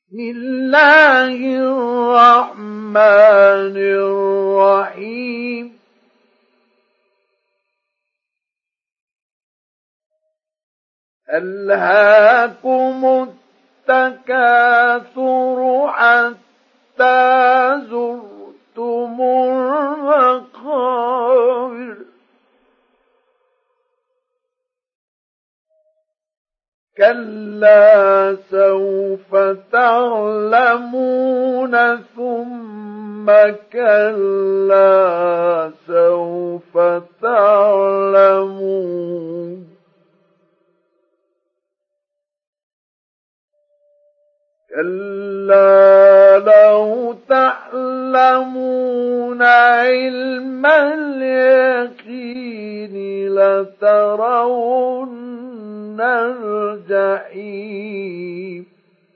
بسم الله الرحمن الرحيم ألهاكم التكاثر حتى زرتم المقابر كلا سوف تعلمون ثم كلا سوف تعلمون كلا لو تعلمون علم اليقين لترون الجحيم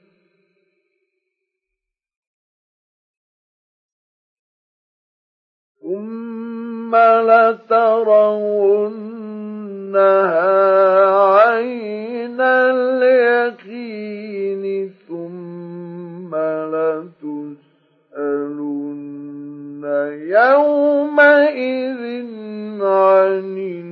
ثم لترونها عين اليقين ثم لتسألن يومئذ عن